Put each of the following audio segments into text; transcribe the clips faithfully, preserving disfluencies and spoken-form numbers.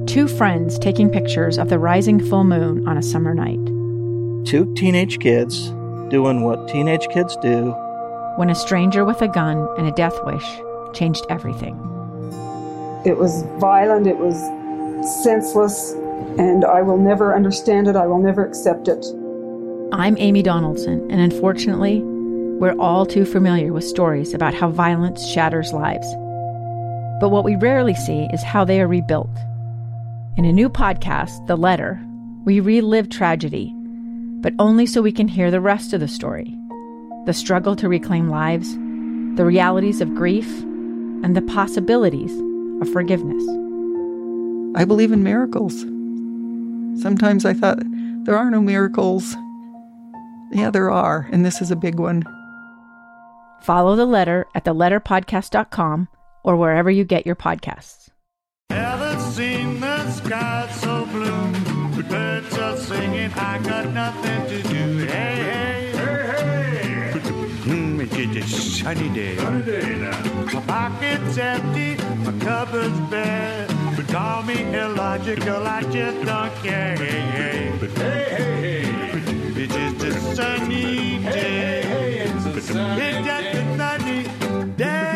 Two friends taking pictures of the rising full moon on a summer night. Two teenage kids doing what teenage kids do. When a stranger with a gun and a death wish changed everything. It was violent, it was senseless, and I will never understand it, I will never accept it. I'm Amy Donaldson, and unfortunately, we're all too familiar with stories about how violence shatters lives. But what we rarely see is how they are rebuilt. In a new podcast, The Letter, we relive tragedy, but only so we can hear the rest of the story. The struggle to reclaim lives, the realities of grief, and the possibilities of forgiveness. I believe in miracles. Sometimes I thought, there are no miracles. Yeah, there are, and this is a big one. Follow The Letter at the letter podcast dot com or wherever you get your podcasts. Haven't seen the sky so blue, the birds are singing, I got nothing to do. Hey, hey, hey, hey. Mm, it's a sunny day. Sunny day now. My pocket's empty, my cupboard's bare. But call me illogical, I just don't care. Hey, hey, hey, hey, hey. It's just a sunny day. Hey, hey, hey, it's a sunny it's just a sunny day.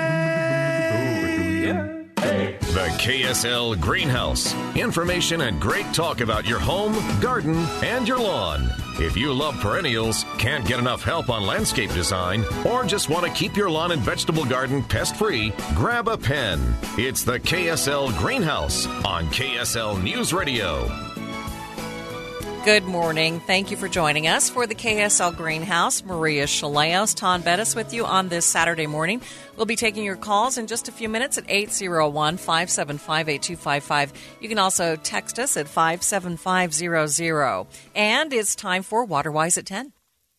The K S L Greenhouse. Information and great talk about your home, garden, and your lawn. If you love perennials, can't get enough help on landscape design, or just want to keep your lawn and vegetable garden pest-free, grab a pen. It's the K S L Greenhouse on K S L News Radio. Good morning. Thank you for joining us for the K S L Greenhouse. Maria Chaleos, Ton Bettis with you on this Saturday morning. We'll be taking your calls in just a few minutes at eight oh one, five seven five, eight two five five. You can also text us at five seven five zero zero. And it's time for WaterWise at ten.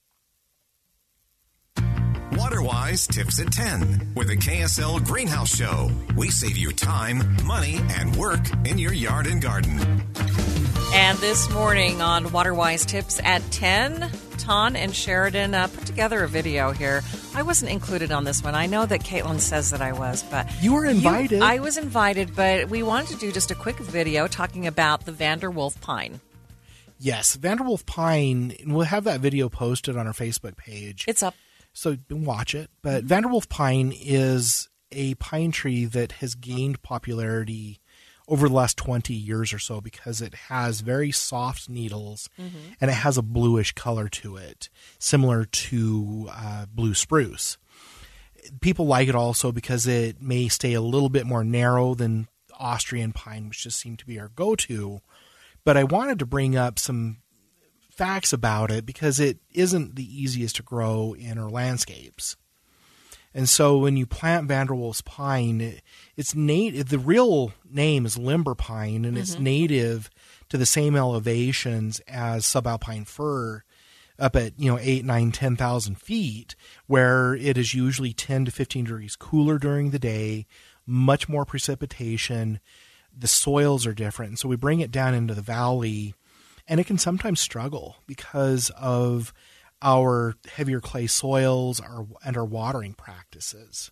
WaterWise Tips at ten with the K S L Greenhouse Show. We save you time, money, and work in your yard and garden. And this morning on WaterWise Tips at ten, Ton and Sheridan uh, put together a video here. I wasn't included on this one. I know that Caitlin says that I was, but... You were invited. You, I was invited, but we wanted to do just a quick video talking about the Vanderwolf pine. Yes, Vanderwolf pine. We'll have that video posted on our Facebook page. It's up. So you can watch it. But mm-hmm. Vanderwolf pine is a pine tree that has gained popularity over the last twenty years or so because it has very soft needles mm-hmm. and it has a bluish color to it, similar to uh, blue spruce. People like it also because it may stay a little bit more narrow than Austrian pine, which just seemed to be our go-to. But I wanted to bring up some facts about it because it isn't the easiest to grow in our landscapes. And so when you plant Vanderwolf's pine, it, it's native. The real name is limber pine, and mm-hmm. it's native to the same elevations as subalpine fir, up at you know eight, nine, ten thousand feet, where it is usually ten to fifteen degrees cooler during the day, much more precipitation. The soils are different, and so we bring it down into the valley, and it can sometimes struggle because of our heavier clay soils our, and our watering practices.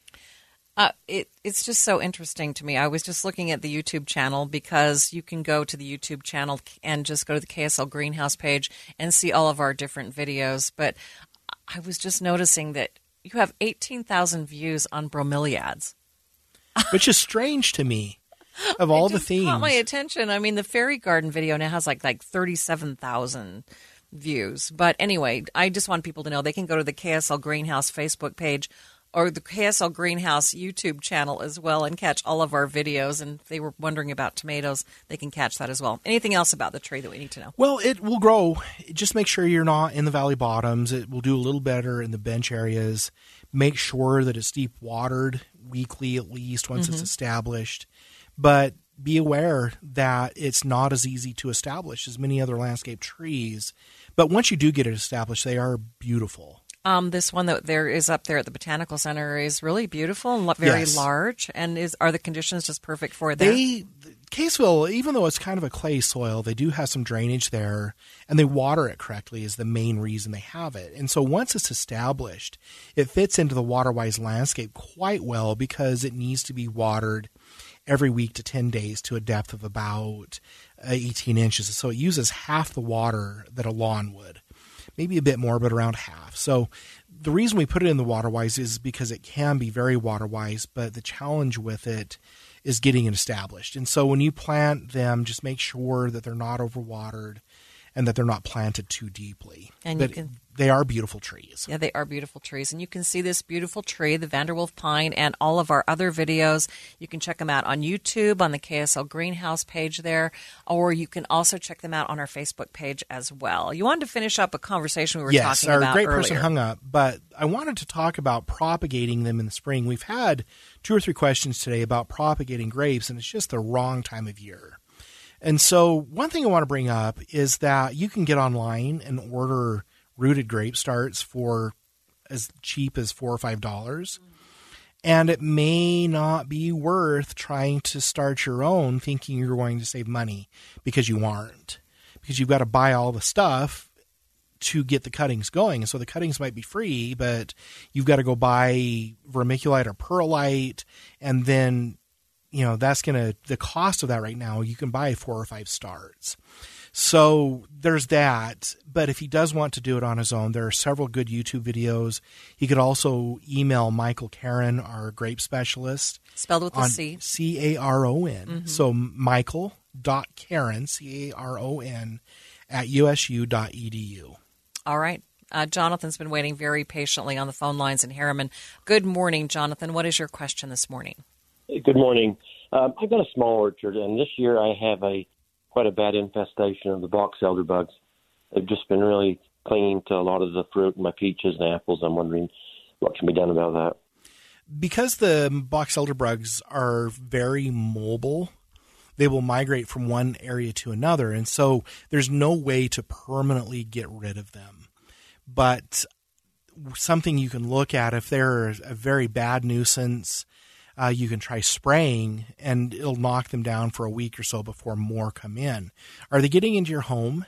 Uh, it, it's just so interesting to me. I was just looking at the YouTube channel because you can go to the YouTube channel and just go to the K S L Greenhouse page and see all of our different videos. But I was just noticing that you have eighteen thousand views on bromeliads. Which is strange to me. Of all it the themes. Caught my attention. I mean, the fairy garden video now has like, like thirty-seven thousand views. But anyway, I just want people to know they can go to the K S L Greenhouse Facebook page or the K S L Greenhouse YouTube channel as well and catch all of our videos. And if they were wondering about tomatoes, they can catch that as well. Anything else about the tree that we need to know? Well, it will grow. Just make sure you're not in the valley bottoms. It will do a little better in the bench areas. Make sure that it's deep watered weekly at least once mm-hmm. it's established. But be aware that it's not as easy to establish as many other landscape trees. But once you do get it established, they are beautiful. Um, this one that there is up there at the Botanical Center is really beautiful and very yes. large. And is are the conditions just perfect for it there? They, Caseville, even though it's kind of a clay soil, they do have some drainage there, and they water it correctly is the main reason they have it. And so once it's established, it fits into the WaterWise landscape quite well because it needs to be watered every week to ten days to a depth of about uh, eighteen inches. So it uses half the water that a lawn would, maybe a bit more, but around half. So the reason we put it in the water wise is because it can be very water wise, but the challenge with it is getting it established. And so when you plant them, just make sure that they're not overwatered and that they're not planted too deeply. And but you can, they are beautiful trees. Yeah, they are beautiful trees. And you can see this beautiful tree, the Vanderwolf pine, and all of our other videos. You can check them out on YouTube, on the K S L Greenhouse page there, or you can also check them out on our Facebook page as well. You wanted to finish up a conversation we were yes, talking about our great earlier. person hung up, but I wanted to talk about propagating them in the spring. We've had two or three questions today about propagating grapes, and it's just the wrong time of year. And so one thing I want to bring up is that you can get online and order rooted grape starts for as cheap as four or five dollars. And it may not be worth trying to start your own thinking you're going to save money, because you aren't. Because you've got to buy all the stuff to get the cuttings going. And so the cuttings might be free, but you've got to go buy vermiculite or perlite, and then you know, that's going to, the cost of that right now, you can buy four or five starts. So there's that. But if he does want to do it on his own, there are several good YouTube videos. He could also email Michael Caron, our grape specialist. Spelled with a C. C A R O N. Mm-hmm. So Michael dot Caron, C A R O N, at U S U dot E D U. All right. Uh, Jonathan's been waiting very patiently on the phone lines in Harriman. Good morning, Jonathan. What is your question this morning? Good morning. Um, I've got a small orchard, and this year I have a quite a bad infestation of the box elder bugs. They've just been really clinging to a lot of the fruit, my peaches and apples. I'm wondering what can be done about that. Because the box elder bugs are very mobile, they will migrate from one area to another, and so there's no way to permanently get rid of them. But something you can look at, if they're a very bad nuisance, Uh, you can try spraying, and it'll knock them down for a week or so before more come in. Are they getting into your home?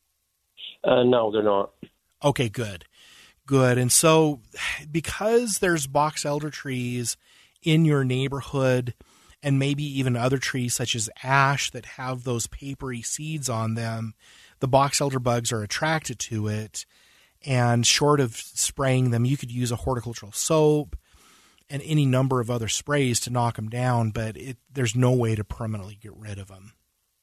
Uh, no, they're not. Okay, good. Good. And so because there's box elder trees in your neighborhood, and maybe even other trees such as ash that have those papery seeds on them, the box elder bugs are attracted to it. And short of spraying them, you could use a horticultural soap and any number of other sprays to knock them down, but it, there's no way to permanently get rid of them.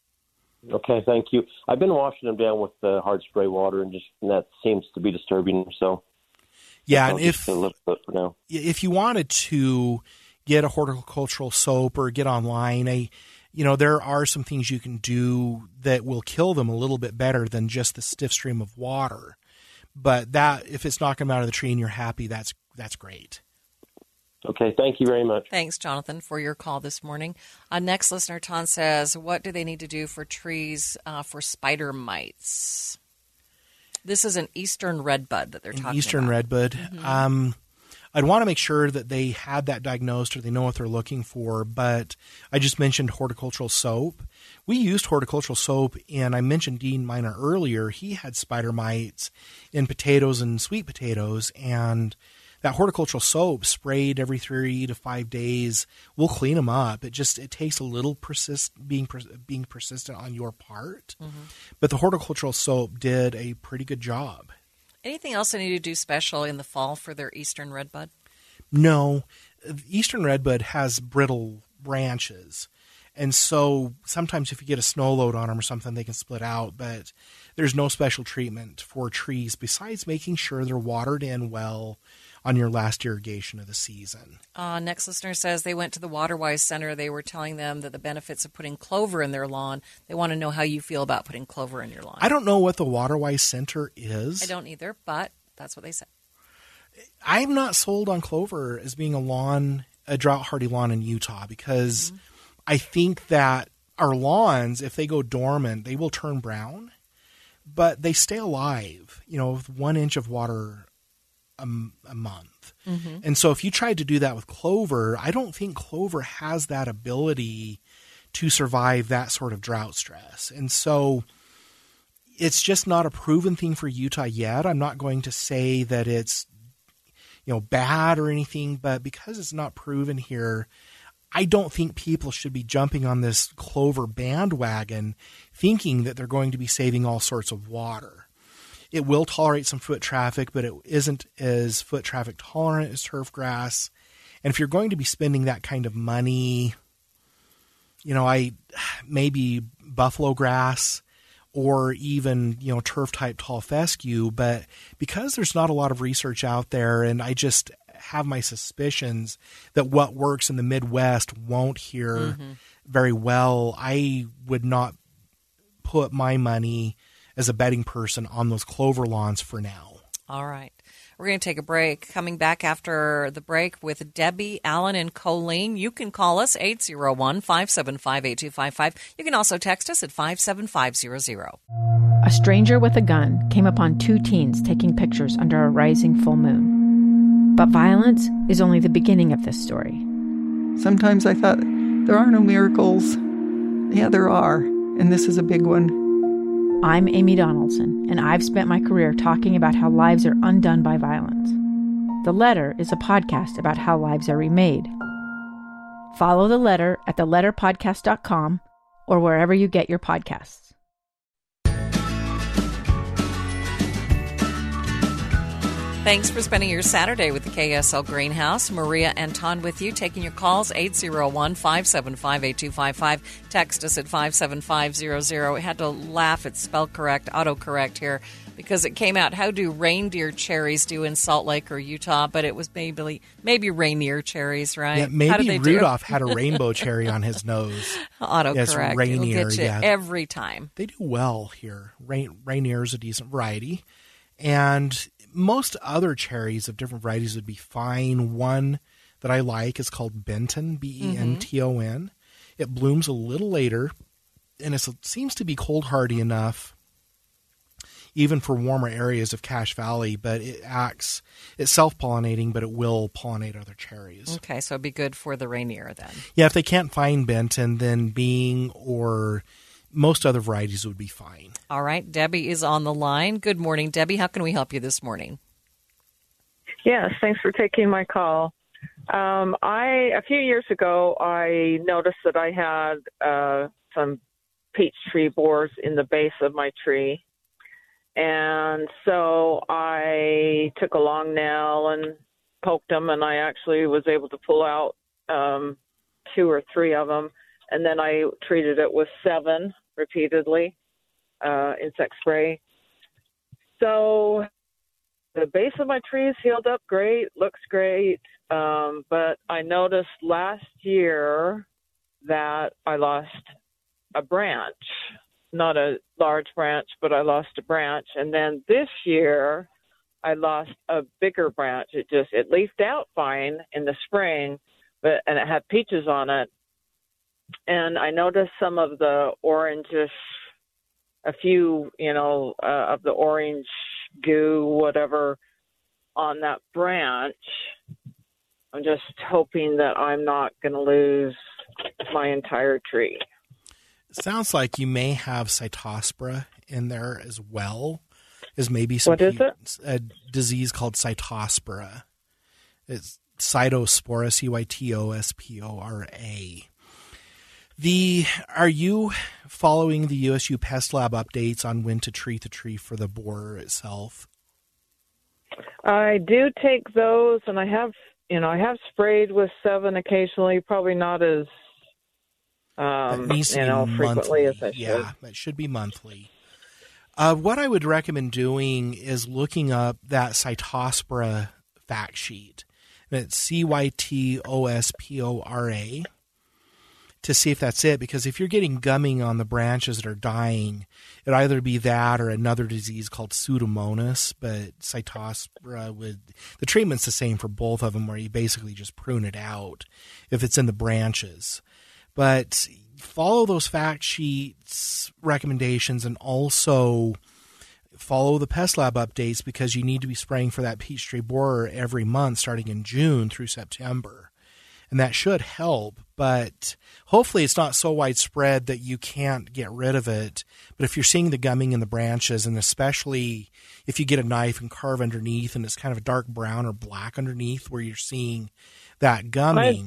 Okay, thank you. I've been washing them down with uh, hard spray water, and just and that seems to be disturbing them. So, yeah, I'll and if a little bit for now. if you wanted to get a horticultural soap or get online, a you know there are some things you can do that will kill them a little bit better than just the stiff stream of water. But that if it's knocking them out of the tree and you're happy, that's that's great. Okay, thank you very much. Thanks, Jonathan, for your call this morning. Uh, next listener, Ton, says, what do they need to do for trees uh, for spider mites? This is an eastern redbud that they're an talking eastern about. redbud. Mm-hmm. Um, I'd want to make sure that they had that diagnosed or they know what they're looking for, but I just mentioned horticultural soap. We used horticultural soap, and I mentioned Dean Miner earlier. He had spider mites in potatoes and sweet potatoes, and that horticultural soap sprayed every three to five days will clean them up. It just it takes a little persist being being persistent on your part, mm-hmm. but the horticultural soap did a pretty good job. Anything else they need to do special in the fall for their eastern redbud? No, eastern redbud has brittle branches, and so sometimes if you get a snow load on them or something, they can split out. But there's no special treatment for trees besides making sure they're watered in well on your last irrigation of the season. Uh, next listener says they went to the WaterWise Center. They were telling them that the benefits of putting clover in their lawn. They want to know how you feel about putting clover in your lawn. I don't know what the WaterWise Center is. I don't either, but that's what they said. I'm not sold on clover as being a lawn, a drought-hardy lawn in Utah, because mm-hmm. I think that our lawns, if they go dormant, they will turn brown, but they stay alive, you know, with one inch of water A, a month. Mm-hmm. And so if you tried to do that with clover, I don't think clover has that ability to survive that sort of drought stress. And so it's just not a proven thing for Utah yet. I'm not going to say that it's, you know, bad or anything, but because it's not proven here, I don't think people should be jumping on this clover bandwagon thinking that they're going to be saving all sorts of water. It will tolerate some foot traffic, but it isn't as foot traffic tolerant as turf grass. And if you're going to be spending that kind of money, you know, I maybe buffalo grass or even, you know, turf type tall fescue. But because there's not a lot of research out there, and I just have my suspicions that what works in the Midwest won't here mm-hmm. very well, I would not put my money as a betting person on those clover lawns for now. All right. We're going to take a break. Coming back after the break with Debbie, Alan, and Colleen. You can call us eight oh one, five seven five, eight two five five. You can also text us at five seven five zero zero. A stranger with a gun came upon two teens taking pictures under a rising full moon. But violence is only the beginning of this story. Sometimes I thought, there are no miracles. Yeah, there are. And this is a big one. I'm Amy Donaldson, and I've spent my career talking about how lives are undone by violence. The Letter is a podcast about how lives are remade. Follow The Letter at the letter podcast dot com or wherever you get your podcasts. Thanks for spending your Saturday with the K S L Greenhouse. Maria and Ton with you, taking your calls, eight oh one, five seven five, eight two five five. Text us at five seven five zero zero. We had to laugh at spell correct, autocorrect here, because it came out, how do reindeer cherries do in Salt Lake or Utah? But it was maybe maybe reindeer cherries, right? Yeah, maybe Rudolph had a rainbow cherry on his nose. Autocorrect. Yes, Rainier, It'll get you yeah. every time. They do well here. Rain, Rainier is a decent variety. And most other cherries of different varieties would be fine. One that I like is called Benton, B E N T O N. Mm-hmm. It blooms a little later, and it seems to be cold hardy enough, even for warmer areas of Cache Valley, but it acts, it's self-pollinating, but it will pollinate other cherries. Okay, so it'd be good for the Rainier then. Yeah, if they can't find Benton, then Bing or most other varieties would be fine. All right. Debbie is on the line. Good morning, Debbie. How can we help you this morning? Yes, thanks for taking my call. Um, I a few years ago, I noticed that I had uh, some peach tree borers in the base of my tree. And so I took a long nail and poked them, and I actually was able to pull out um, two or three of them. And then I treated it with seven repeatedly, uh, insect spray. So the base of my trees healed up great, looks great. Um, but I noticed last year that I lost a branch, not a large branch, but I lost a branch. And then this year I lost a bigger branch. It just, it leafed out fine in the spring, but, and it had peaches on it. And I noticed some of the orangish, a few, you know, uh, of the orange goo, whatever, on that branch. I'm just hoping that I'm not going to lose my entire tree. It sounds like you may have Cytospora in there as well, as maybe some what is pe- it? a disease called Cytospora. It's Cytospora, C Y T O S P O R A. The are you following the U S U Pest Lab updates on when to treat the tree for the borer itself? I do take those, and I have, you know, I have sprayed with seven occasionally, probably not as, um, that needs to you be know, monthly. frequently as I should. Yeah, that should be monthly. Uh, what I would recommend doing is looking up that Cytospora fact sheet. And it's C Y T O S P O R A. To see if that's it, because if you're getting gumming on the branches that are dying, it'd either be that or another disease called Pseudomonas, but Cytospora would, the treatment's the same for both of them, where you basically just prune it out if it's in the branches. But follow those fact sheets recommendations, and also follow the Pest Lab updates, because you need to be spraying for that peach tree borer every month starting in June through September. And that should help, but hopefully it's not so widespread that you can't get rid of it. But if you're seeing the gumming in the branches, and especially if you get a knife and carve underneath and it's kind of a dark brown or black underneath where you're seeing that gumming, I,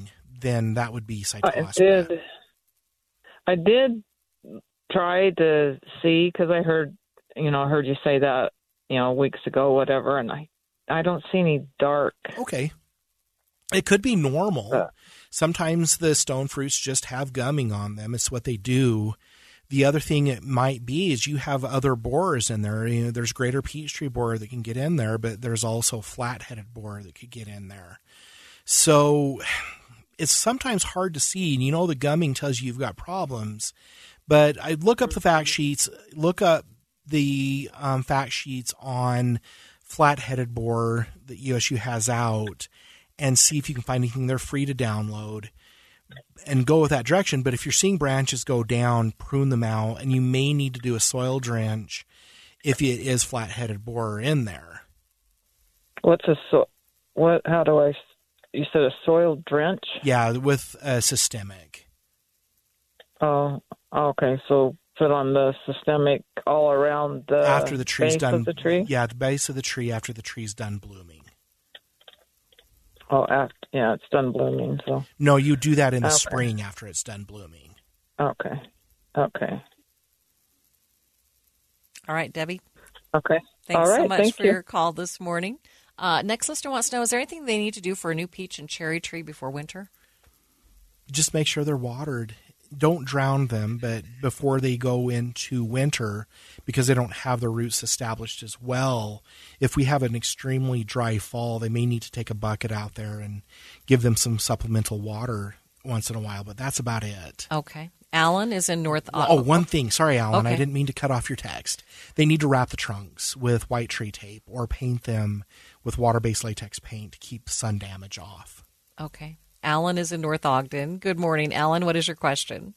then that would be I cytospora. did. I did try to see because I heard, you know, I heard you say that, you know, weeks ago, whatever, and I, I don't see any dark. Okay. It could be normal. Uh, Sometimes the stone fruits just have gumming on them. It's what they do. The other thing it might be is you have other borers in there. You know, there's greater peach tree borer that can get in there, but there's also flat-headed borer that could get in there. So it's sometimes hard to see. And you know, the gumming tells you you've got problems. But I look up the fact sheets, look up the um, fact sheets on flat-headed borer that U S U has out, and see if you can find anything. They're free to download and go with that direction. But if you're seeing branches go down, prune them out, and you may need to do a soil drench if it is flat-headed borer in there. What's a so? What? How do I? You said a soil drench? Yeah, with a systemic. Oh, okay. So put on the systemic all around the after the tree's base done. of the tree. Yeah, the base of the tree after the tree's done blooming. Oh, after, yeah, it's done blooming. So no, you do that in the okay. spring after it's done blooming. Okay, okay. All right, Debbie. Okay. Thanks All right, so much thank for you. your call this morning. Uh, next listener wants to know, is there anything they need to do for a new peach and cherry tree before winter? Just make sure they're watered. Don't drown them, but before they go into winter, because they don't have their roots established as well, if we have an extremely dry fall, they may need to take a bucket out there and give them some supplemental water once in a while, but that's about it. Okay. Alan is in North... Oh, one thing. Sorry, Alan. Okay. I didn't mean to cut off your text. They need to wrap the trunks with white tree tape or paint them with water-based latex paint to keep sun damage off. Okay. Alan is in North Ogden. Good morning, Alan. What is your question?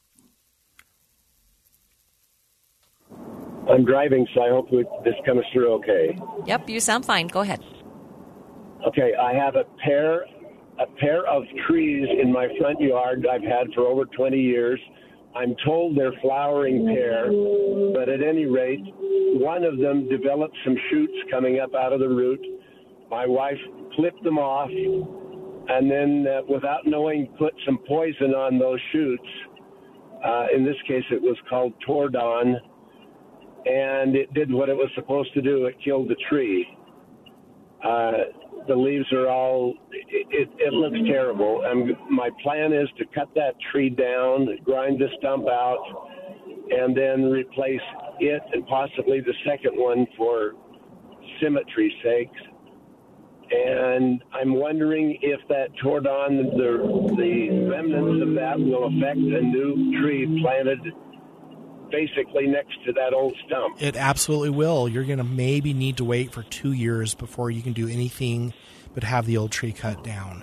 I'm driving, so I hope this comes through okay. Yep, you sound fine. Go ahead. Okay, I have a pair a pair of trees in my front yard I've had for over twenty years. I'm told they're flowering pear, but at any rate, one of them developed some shoots coming up out of the root. My wife clipped them off, and then, uh, without knowing, put some poison on those shoots. Uh, in this case, it was called Tordon, and it did what it was supposed to do. It killed the tree. Uh, the leaves are all, it, it, it looks terrible. And my plan is to cut that tree down, grind the stump out, and then replace it and possibly the second one for symmetry's sake. And I'm wondering if that Tordon, the, the remnants of that will affect a new tree planted basically next to that old stump. It absolutely will. You're going to maybe need to wait for two years before you can do anything but have the old tree cut down.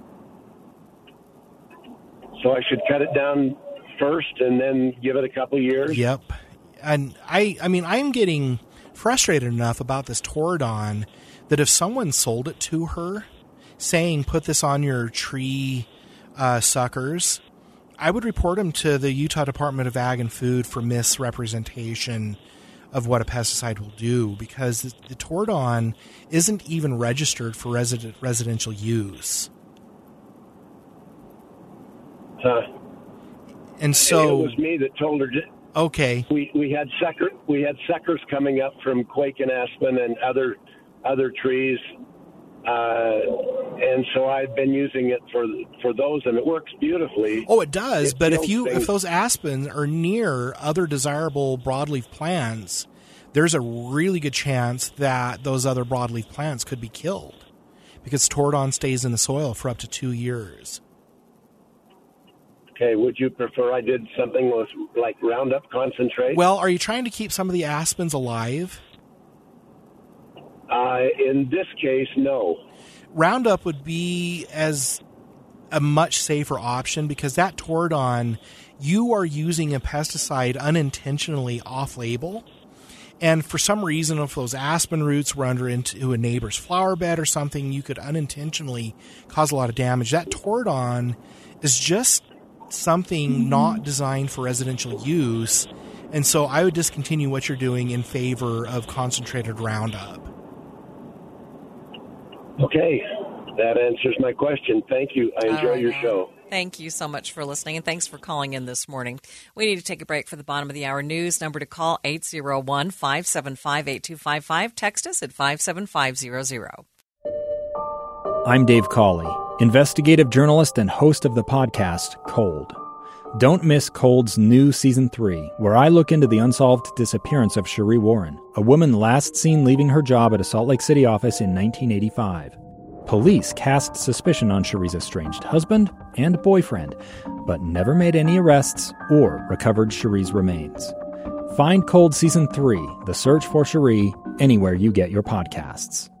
So I should cut it down first and then give it a couple years? Yep. And I, I mean, I'm getting frustrated enough about this Tordon that if someone sold it to her saying, put this on your tree uh, suckers, I would report them to the Utah Department of Ag and Food for misrepresentation of what a pesticide will do, because the, the Tordon isn't even registered for resident, residential use. Huh. And so it was me that told her. To, okay. We we had sucker we had suckers coming up from quake and aspen and other other trees. Uh, and so I've been using it for for those, and it works beautifully. Oh, it does. It but if kills you things. if those aspens are near other desirable broadleaf plants, there's a really good chance that those other broadleaf plants could be killed, because Tordon stays in the soil for up to two years. Okay, would you prefer I did something with like Roundup concentrate? Well, are you trying to keep some of the aspens alive? Uh, in this case, no. Roundup would be as a much safer option, because that Tordon, you are using a pesticide unintentionally off-label. And for some reason, if those aspen roots were under into a neighbor's flower bed or something, you could unintentionally cause a lot of damage. That Tordon is just something not designed for residential use. And so I would discontinue what you're doing in favor of concentrated Roundup. Okay, that answers my question. Thank you. I enjoy right, your Alan. show. Thank you so much for listening, and thanks for calling in this morning. We need to take a break for the bottom of the hour news. Number to call, eight oh one, five seven five, eight two five five. Text us at five seven five zero zero. I'm Dave Cawley, investigative journalist and host of the podcast Cold. Don't miss Cold's new Season three, where I look into the unsolved disappearance of Cherie Warren, a woman last seen leaving her job at a Salt Lake City office in nineteen eighty-five. Police cast suspicion on Cherie's estranged husband and boyfriend, but never made any arrests or recovered Cherie's remains. Find Cold Season three, The Search for Cherie, anywhere you get your podcasts.